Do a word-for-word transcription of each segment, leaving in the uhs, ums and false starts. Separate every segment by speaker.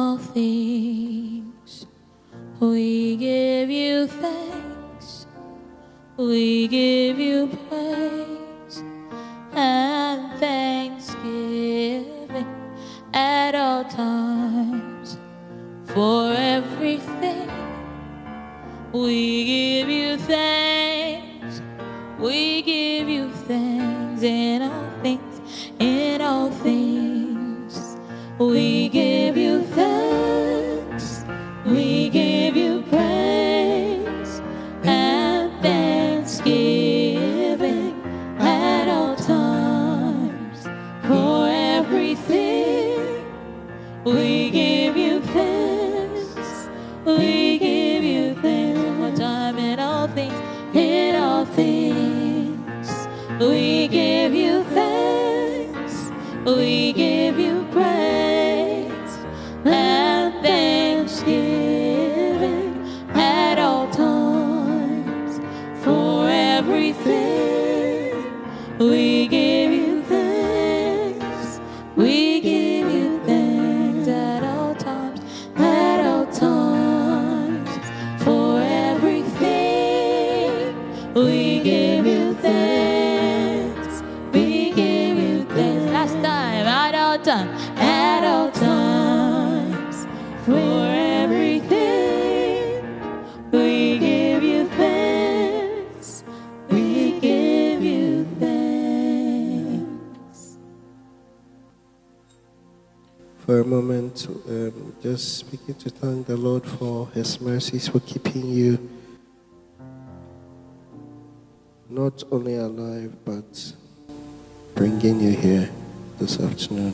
Speaker 1: all things. We give you thanks. We give you praise and thanksgiving at all times. For everything, we give you thanks. We give you thanks in all things, in all things. We give you thanks. We give you praise and thanksgiving at all times. For everything, we give you thanks. We give you thanks one more time in all things, in all things. We give you thanks. We give you praise and thanksgiving at all times. For everything, we give you thanks. We give you thanks at all times, at all times. For everything, we give you thanks. We give you thanks. Last time, at all times, at all times. For everything, we give you thanks. We give you thanks.
Speaker 2: For a moment, um, just begin to thank the Lord for His mercies, for keeping you not only alive, but bringing you here this afternoon.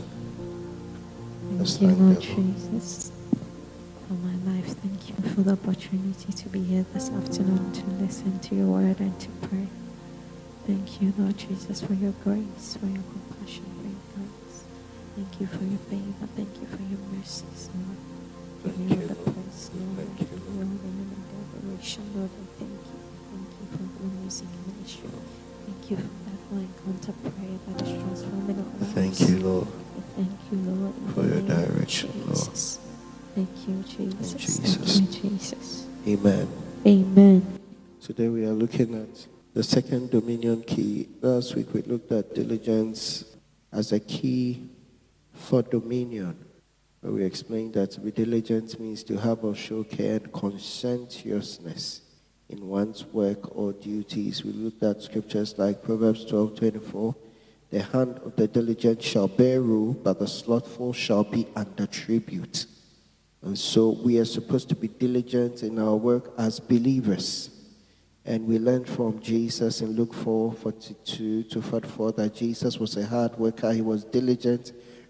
Speaker 2: Let's
Speaker 3: Thank you,
Speaker 2: thank
Speaker 3: Lord
Speaker 2: the Lord.
Speaker 3: Jesus, for my life. Thank you for the opportunity to be here this afternoon to listen to your word and to pray. Thank you, Lord Jesus, for your grace, for your compassion, for your grace. Thank you for your favor. Thank you for your mercies, Lord. Give
Speaker 2: Thank
Speaker 3: you
Speaker 2: you,
Speaker 3: all the
Speaker 2: Lord.
Speaker 3: praise, Lord.
Speaker 2: Thank you,
Speaker 3: Give you all the honor and the adoration, Lord. I thank you. Thank you for the music ministry. Thank you for that for encounter prayer that is transforming our lives.
Speaker 2: Thank you, Lord,
Speaker 3: Thank you, Lord, in
Speaker 2: for
Speaker 3: the
Speaker 2: your
Speaker 3: name of
Speaker 2: direction, Lord.
Speaker 3: Jesus. Thank you, Jesus.
Speaker 2: In Jesus.
Speaker 3: Thank you, Jesus.
Speaker 2: Amen.
Speaker 3: Amen.
Speaker 2: Today we are looking at the second dominion key. Last week we looked at diligence as a key for dominion. Where we explained that to be diligent means to have or show care and conscientiousness in one's work or duties. We looked at scriptures like Proverbs twelve twenty-four. The hand of the diligent shall bear rule, but the slothful shall be under tribute. And so we are supposed to be diligent in our work as believers. And we learned from Jesus in Luke four forty-two to forty-four that Jesus was a hard worker. He was diligent,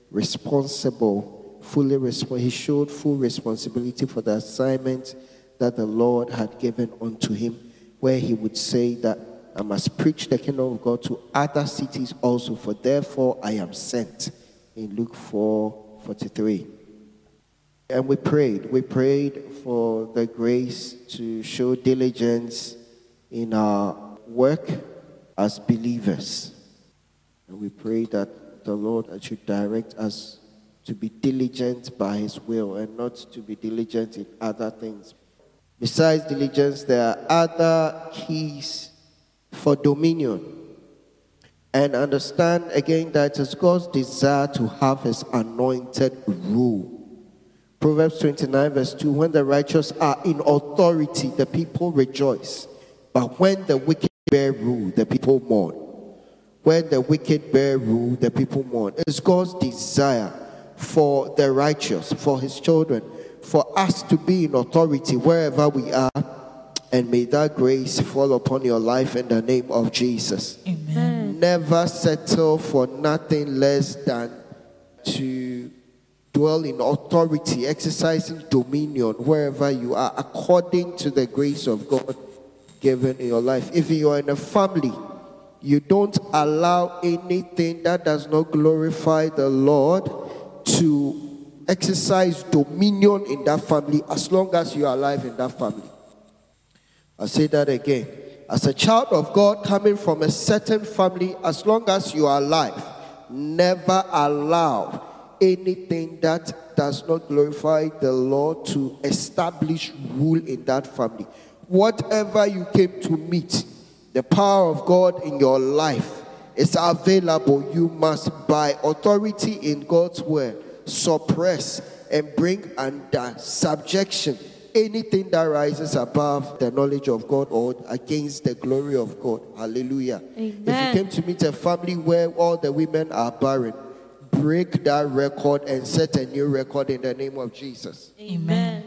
Speaker 2: responsible, fully responsible. He showed full responsibility for the assignment that the Lord had given unto him, where he would say that I must preach the kingdom of God to other cities also, for therefore I am sent, in Luke four forty-three. And we prayed. We prayed for the grace to show diligence in our work as believers. And we pray that the Lord should direct us to be diligent by His will and not to be diligent in other things. Besides diligence, there are other keys for dominion. And understand again that it's God's desire to have His anointed rule. Proverbs twenty-nine verse two, when the righteous are in authority, the people rejoice. But when the wicked bear rule, the people mourn. When the wicked bear rule, the people mourn. It's God's desire for the righteous, for His children, for us to be in authority wherever we are. And may that grace fall upon your life in the name of Jesus.
Speaker 1: Amen.
Speaker 2: Never settle for nothing less than to dwell in authority, exercising dominion wherever you are, according to the grace of God given in your life. If you are in a family, you don't allow anything that does not glorify the Lord to exercise dominion in that family as long as you are alive in that family. I'll say that again. As a child of God coming from a certain family, as long as you are alive, never allow anything that does not glorify the Lord to establish rule in that family. Whatever you came to meet, the power of God in your life is available. You must, by authority in God's word, suppress and bring under subjection anything that rises above the knowledge of God or against the glory of God. Hallelujah.
Speaker 3: Amen.
Speaker 2: If you came to meet a family where all the women are barren, break that record and set a new record in the name of Jesus.
Speaker 3: Amen.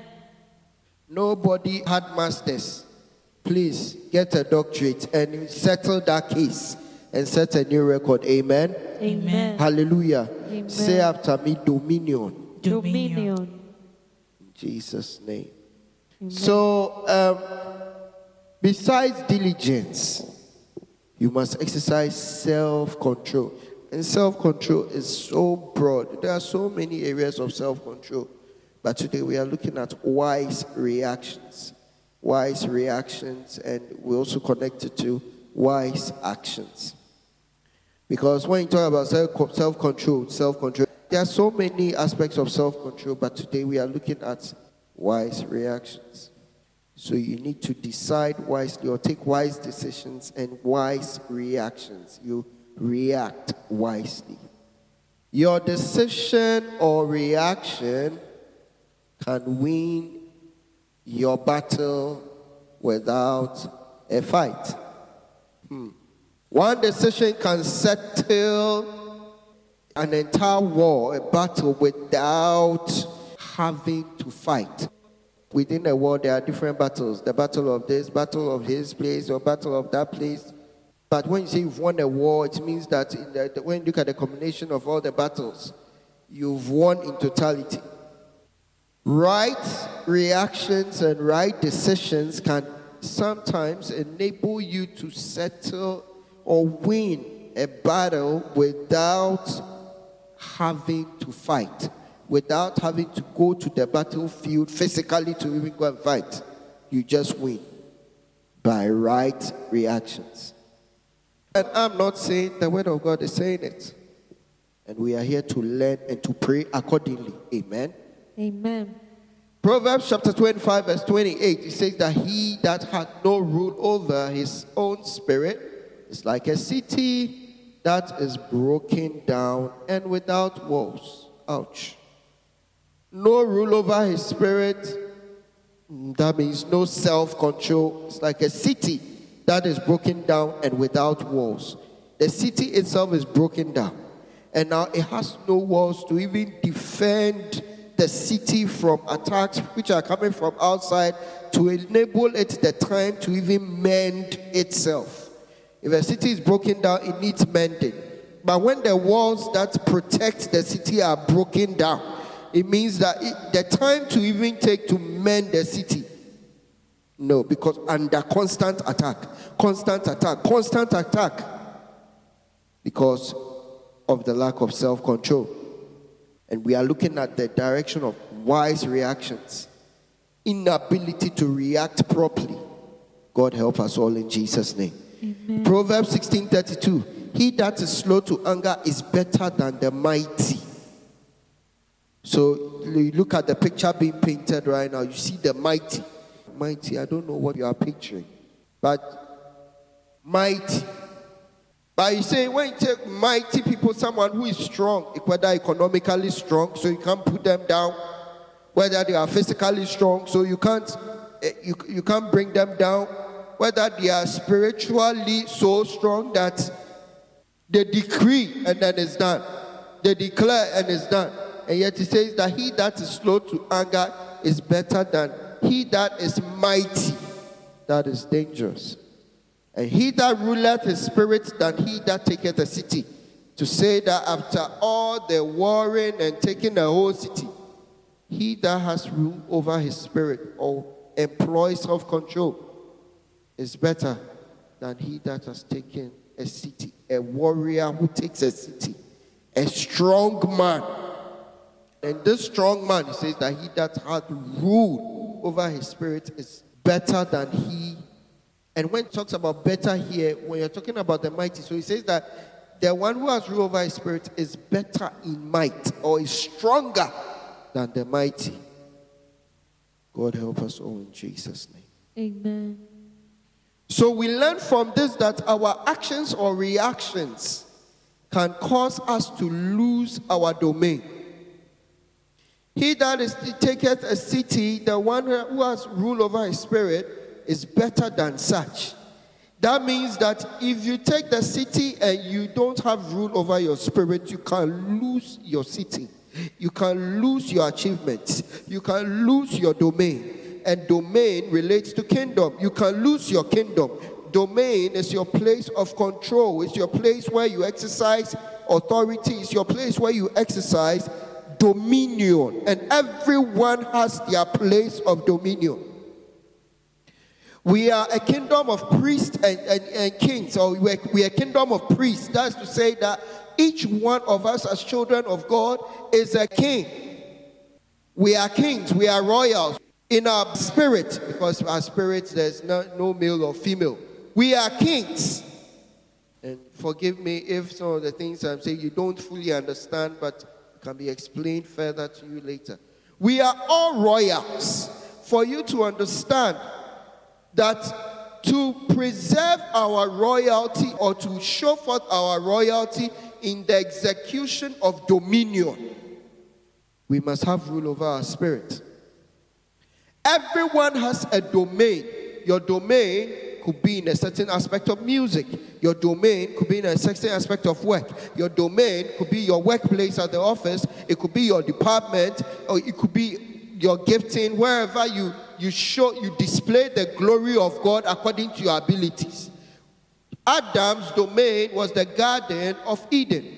Speaker 2: Nobody had masters. Please get a doctorate and settle that case and set a new record. Amen.
Speaker 3: Amen.
Speaker 2: Hallelujah.
Speaker 3: Amen.
Speaker 2: Say after me, dominion.
Speaker 3: Dominion.
Speaker 2: In Jesus' name.
Speaker 3: Amen.
Speaker 2: So, um, besides diligence, you must exercise self-control. And self-control is so broad. There are so many areas of self-control. But today we are looking at wise reactions. Wise reactions, and we also connect it to wise actions. Because when you talk about self- self-control, self-control, there are so many aspects of self-control, but today we are looking at wise reactions. So you need to decide wisely or take wise decisions and wise reactions. You react wisely. Your decision or reaction can win your battle without a fight. Hmm. One decision can settle an entire war, a battle, without having to fight. Within a war, there are different battles. The battle of this, battle of his place, or battle of that place. But when you say you've won a war, it means that in the, when you look at the combination of all the battles, you've won in totality. Right reactions and right decisions can sometimes enable you to settle or win a battle without having to fight, without having to go to the battlefield physically to even go and fight. You just win by right reactions. And I'm not saying the word of God is saying it. And we are here to learn and to pray accordingly. Amen.
Speaker 3: Amen.
Speaker 2: Proverbs chapter twenty-five verse twenty-eight, it says that he that hath no rule over his own spirit is like a city that is broken down and without walls. Ouch. No rule over his spirit, that means no self-control. It's like a city that is broken down and without walls. The city itself is broken down, and now it has no walls to even defend the city from attacks which are coming from outside, to enable it the time to even mend itself. If a city is broken down, it needs mending. But when the walls that protect the city are broken down, it means that it, the time to even take to mend the city, no, because under constant attack, constant attack, constant attack, because of the lack of self-control. And we are looking at the direction of wise reactions, inability to react properly. God help us all in Jesus' name.
Speaker 3: Amen.
Speaker 2: Proverbs sixteen thirty-two, he that is slow to anger is better than the mighty. So you look at the picture being painted right now, you see the mighty. Mighty, I don't know what you are picturing, but mighty. But you say, when you take mighty people, someone who is strong, whether economically strong, so you can't put them down, whether they are physically strong, so you can't you, you can't bring them down, whether they are spiritually so strong that they decree and then it's done, they declare and it's done. And yet he says that he that is slow to anger is better than he that is mighty. That is dangerous. And he that ruleth his spirit than he that taketh a city. To say that after all the warring and taking the whole city, he that has rule over his spirit or employs self-control is better than he that has taken a city. A warrior who takes a city. A strong man. And this strong man, he says that he that hath rule over his spirit is better than he. And when it talks about better here, when you're talking about the mighty, so he says that the one who has rule over his spirit is better in might, or is stronger than the mighty. God help us all in Jesus' name.
Speaker 3: Amen.
Speaker 2: So we learn from this that our actions or reactions can cause us to lose our domain. He that is taketh a city, the one who has rule over his spirit, is better than such. That means that if you take the city and you don't have rule over your spirit, you can lose your city. You can lose your achievements. You can lose your domain. And domain relates to kingdom. You can lose your kingdom. Domain is your place of control. It's your place where you exercise authority. It's your place where you exercise dominion. And everyone has their place of dominion. We are a kingdom of priests and, and, and kings, or we are, we are a kingdom of priests. That's to say that each one of us as children of God is a king. We are kings, we are royals in our spirit, because our spirit there's no, no male or female. We are kings. And forgive me if some of the things I'm saying you don't fully understand, but it can be explained further to you later. We are all royals. For you to understand that to preserve our royalty, or to show forth our royalty in the execution of dominion, we must have rule over our spirit. Everyone has a domain. Your domain could be in a certain aspect of music. Your domain could be in a certain aspect of work. Your domain could be your workplace at the office. It could be your department, or it could be your gifting, wherever you, you show, you display the glory of God according to your abilities. Adam's domain was the Garden of Eden.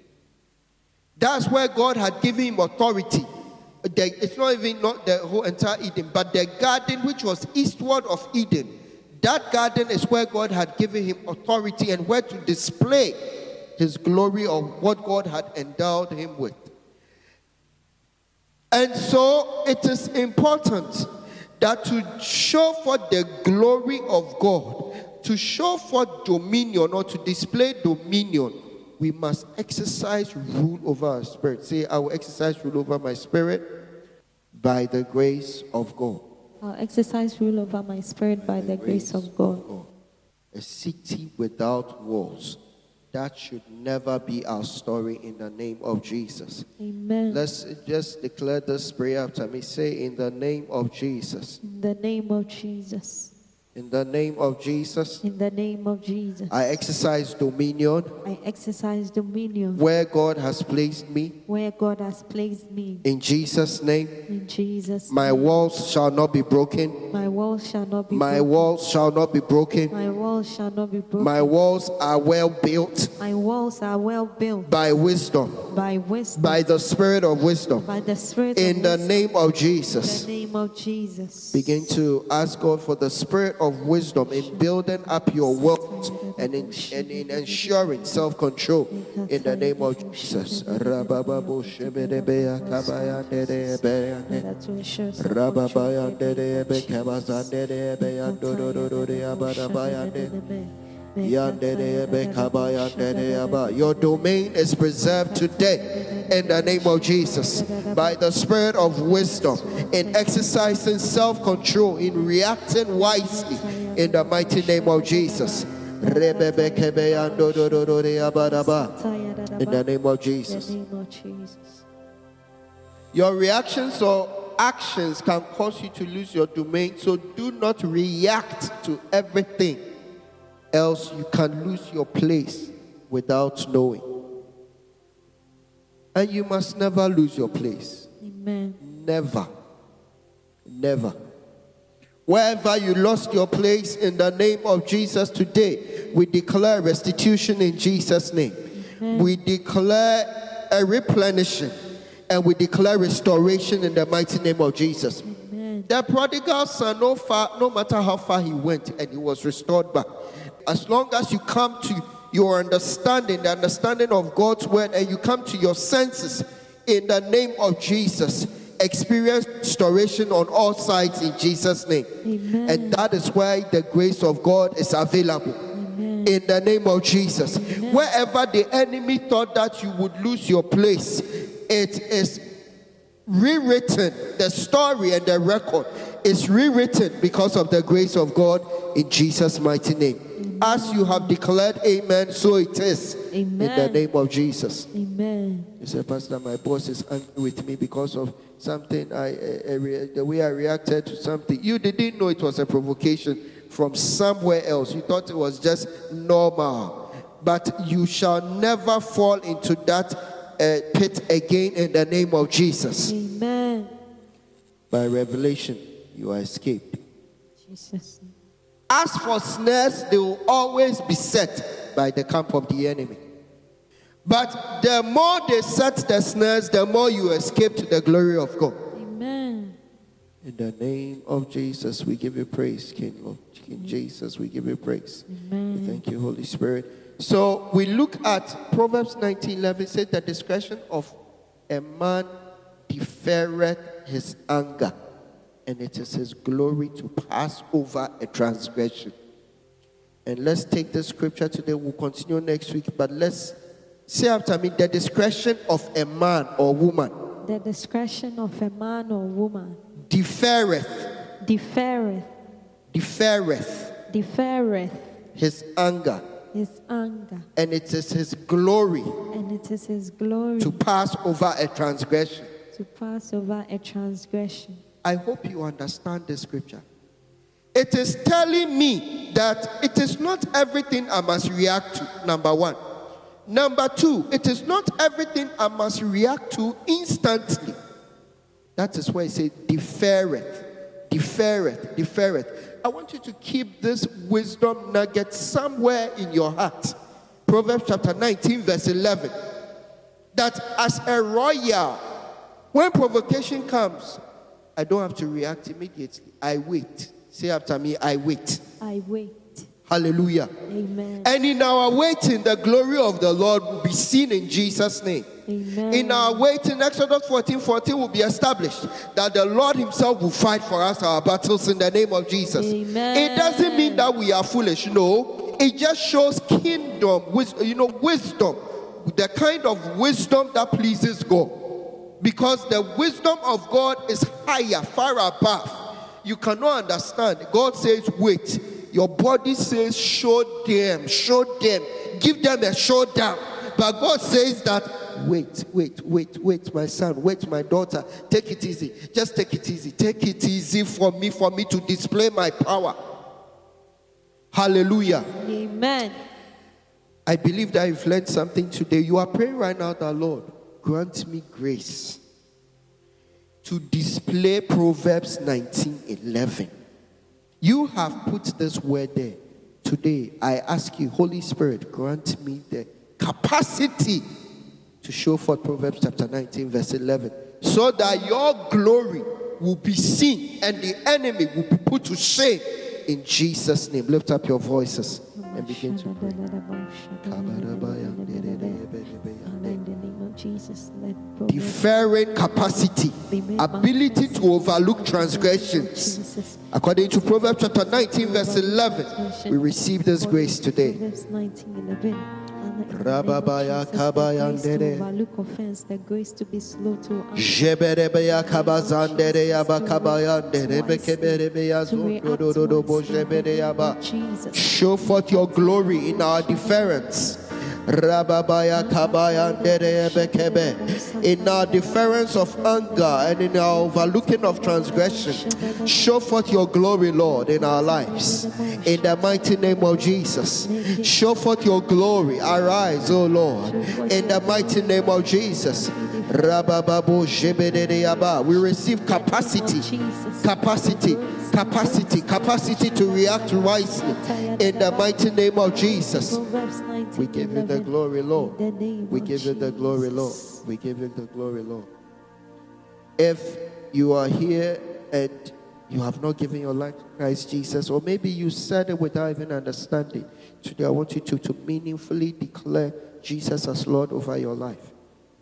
Speaker 2: That's where God had given him authority. The, it's not even not the whole entire Eden, but the garden which was eastward of Eden. That garden is where God had given him authority and where to display his glory of what God had endowed him with. And so it is important that to show forth the glory of God, to show forth dominion, or to display dominion, we must exercise rule over our spirit. Say, I will exercise rule over my spirit by the grace of God.
Speaker 3: I'll exercise rule over my spirit by, by the, the grace, grace of God. God.
Speaker 2: A city without walls. That should never be our story in the name of Jesus.
Speaker 3: Amen.
Speaker 2: Let's just declare this prayer after me. Say, in the name of Jesus.
Speaker 3: In the name of Jesus.
Speaker 2: In the name of Jesus.
Speaker 3: In the name of Jesus.
Speaker 2: I exercise dominion.
Speaker 3: I exercise dominion.
Speaker 2: Where God has placed me.
Speaker 3: Where God has placed me.
Speaker 2: In Jesus' name.
Speaker 3: In Jesus'
Speaker 2: My
Speaker 3: name.
Speaker 2: walls shall not be broken.
Speaker 3: My walls shall not be
Speaker 2: My
Speaker 3: broken.
Speaker 2: walls shall not be broken.
Speaker 3: My walls shall not be broken.
Speaker 2: My walls are well built.
Speaker 3: My walls are well built.
Speaker 2: By wisdom.
Speaker 3: By wisdom.
Speaker 2: By the spirit of wisdom.
Speaker 3: By the spirit
Speaker 2: in
Speaker 3: of
Speaker 2: the
Speaker 3: wisdom.
Speaker 2: name of Jesus.
Speaker 3: In the name of Jesus.
Speaker 2: Begin to ask God for the spirit of wisdom in building up your wealth and in, and in ensuring self-control in the name of Jesus. Your domain is preserved today in the name of Jesus by the spirit of wisdom, in exercising self-control, in reacting wisely in the mighty name of Jesus. In the name of Jesus. Your reactions or actions can cause you to lose your domain, so do not react to everything, else you can lose your place without knowing. And you must never lose your place.
Speaker 3: Amen.
Speaker 2: Never. Never. Wherever you lost your place, in the name of Jesus today, we declare restitution in Jesus' name. Amen. We declare a replenishing, and we declare restoration in the mighty name of Jesus.
Speaker 3: Amen.
Speaker 2: The prodigal son, no, far, no matter how far he went, and he was restored back. As long as you come to your understanding, the understanding of God's word, and you come to your senses, in the name of Jesus, experience restoration on all sides in Jesus' name.
Speaker 3: Amen.
Speaker 2: And that is why the grace of God is available. Amen. in the name of Jesus.
Speaker 1: Amen.
Speaker 2: Wherever the enemy thought that you would lose your place, it is rewritten. The story and the record is rewritten because of the grace of God in Jesus' mighty name. Amen. As you have declared amen, so it is.
Speaker 1: Amen.
Speaker 2: In the name of Jesus.
Speaker 1: Amen.
Speaker 2: You say, Pastor, my boss is angry with me because of something, I, I, I re- the way I reacted to something. You didn't know it was a provocation from somewhere else. You thought it was just normal. But you shall never fall into that uh, pit again in the name of Jesus.
Speaker 1: Amen.
Speaker 2: By revelation, you are escaped.
Speaker 1: Jesus.
Speaker 2: As for snares, they will always be set by the camp of the enemy. But the more they set the snares, the more you escape to the glory of God.
Speaker 1: Amen.
Speaker 2: In the name of Jesus, we give you praise, King Lord. King Jesus, we give you praise.
Speaker 1: Amen.
Speaker 2: Thank you, Holy Spirit. So we look at Proverbs nineteen eleven, says the discretion of a man deferreth his anger, and it is his glory to pass over a transgression. And let's take the scripture today. We'll continue next week, but let's say after me, the discretion of a man or woman.
Speaker 1: The discretion of a man or woman
Speaker 2: Deferreth.
Speaker 1: deferreth,
Speaker 2: Deferreth.
Speaker 1: deferreth
Speaker 2: His anger.
Speaker 1: his anger,
Speaker 2: And it is his glory
Speaker 1: and it is his glory
Speaker 2: to pass over a transgression.
Speaker 1: to pass over a transgression.
Speaker 2: I hope you understand the scripture. It is telling me that it is not everything I must react to, number one. Number two, it is not everything I must react to instantly. That is why I say deferreth, deferreth, deferreth. I want you to keep this wisdom nugget somewhere in your heart. Proverbs chapter nineteen, verse eleven. That as a royal, when provocation comes, I don't have to react immediately. I wait. Say after me, I wait.
Speaker 1: I wait.
Speaker 2: Hallelujah.
Speaker 1: Amen.
Speaker 2: And in our waiting, the glory of the Lord will be seen in Jesus' name.
Speaker 1: Amen.
Speaker 2: In our waiting, Exodus fourteen fourteen will be established that the Lord himself will fight for us our battles in the name of Jesus.
Speaker 1: Amen.
Speaker 2: It doesn't mean that we are foolish. No, it just shows kingdom, wisdom, you know, wisdom, the kind of wisdom that pleases God. Because the wisdom of God is higher, far above. You cannot understand. God says, wait. Your body says, show them, show them, give them a showdown. But God says that, wait, wait, wait, wait, my son, wait, my daughter, take it easy. Just take it easy. Take it easy for me, for me to display my power. Hallelujah.
Speaker 1: Amen.
Speaker 2: I believe that you've learned something today. You are praying right now that, Lord, grant me grace to display Proverbs nineteen eleven. You have put this word there. Today, I ask you, Holy Spirit, grant me the capacity to show forth Proverbs chapter nineteen, verse eleven, so that your glory will be seen and the enemy will be put to shame in Jesus' name. Lift up your voices and begin to pray.
Speaker 1: In the name of Jesus, let
Speaker 2: Deferring capacity, ability to overlook transgressions.
Speaker 1: Jesus.
Speaker 2: According to Proverbs chapter nineteen, verse eleven, we receive this grace today.
Speaker 1: Proverbs nineteen eleven.
Speaker 2: Rababaya kabayandere.
Speaker 1: Overlook offense, the grace to be slow to anger.
Speaker 2: Jeberebeya kabazandere yaba kabayandere bekeberebeya zondododo bojebereya ba.
Speaker 1: Jesus.
Speaker 2: Show forth your glory in our deference. Rababaya kabayandere bekebe. In our deference of anger and in our overlooking of transgression, show forth your glory, Lord, in our lives. In the mighty name of Jesus, show forth your glory. Arise, O Lord, in the mighty name of Jesus. Rabababo jebedeyaba. We receive capacity, capacity, capacity, capacity to react wisely. In the mighty name of Jesus. We give you the glory, Lord. We give you the glory, Lord. We give you the glory, Lord. If you are here and you have not given your life to Christ Jesus, or maybe you said it without even understanding, today I want you to, to meaningfully declare Jesus as Lord over your life.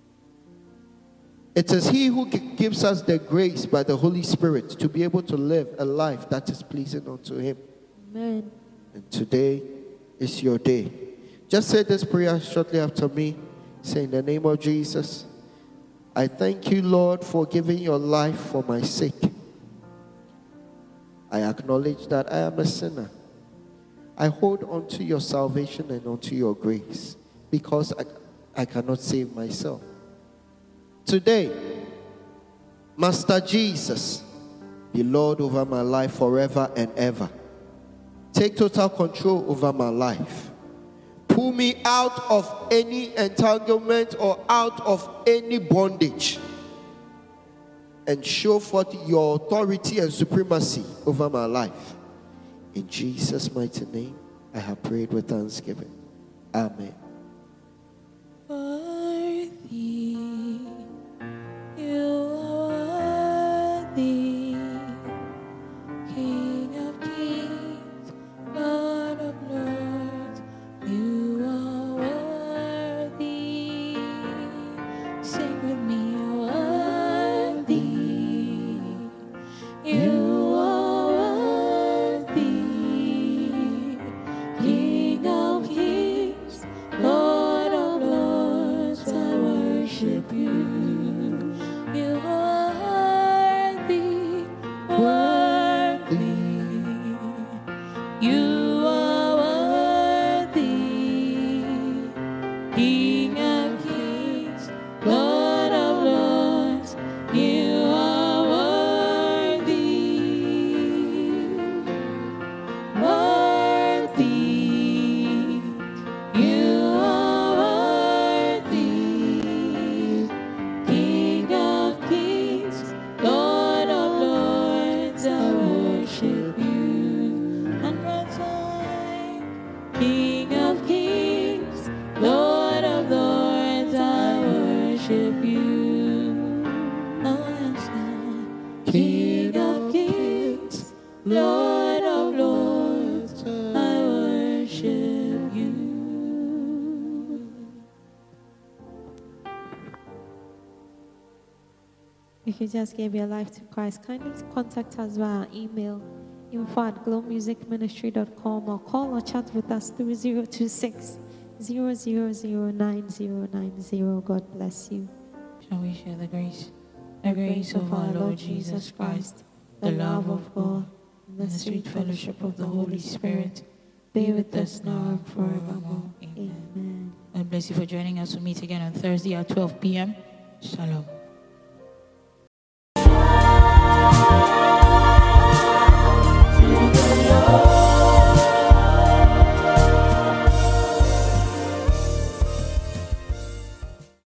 Speaker 2: It is He who gives us the grace by the Holy Spirit to be able to live a life that is pleasing unto Him.
Speaker 1: Amen.
Speaker 2: And today, is your day. Just say this prayer shortly after me. Say, in the name of Jesus, I thank you, Lord, for giving your life for my sake. I acknowledge that I am a sinner. I hold on to your salvation and onto your grace because I, I cannot save myself. Today, Master Jesus, be Lord over my life forever and ever. Take total control over my life. Pull me out of any entanglement or out of any bondage. And show forth your authority and supremacy over my life. In Jesus' mighty name, I have prayed with thanksgiving. Amen.
Speaker 3: Worthy, you are worthy, King of kings, Lord of lords, you are worthy. Sing with me, worthy, you are worthy, King of kings, Lord of lords, I worship you. You are worthy, worthy. You are worthy, King of kings, Lord of lords. You are worthy, worthy. You are worthy, King of kings, Lord of lords, I worship you. One more time. King of kings, Lord of lords, I worship you. Oh, yes, Lord. King of kings, Lord of lords, I worship you. If you just gave your life to Christ, kindly contact us via email info at glow music ministry dot com or call or chat with us through zero two six, zero zero zero nine zero nine zero. God bless you.
Speaker 4: Shall we share the grace? The grace of our Lord Jesus Christ, the love of God, and the sweet fellowship of the Holy Spirit be with us now and forevermore. Amen.
Speaker 3: Amen.
Speaker 4: God bless you for joining us. We'll meet again on Thursday at twelve p.m. Shalom.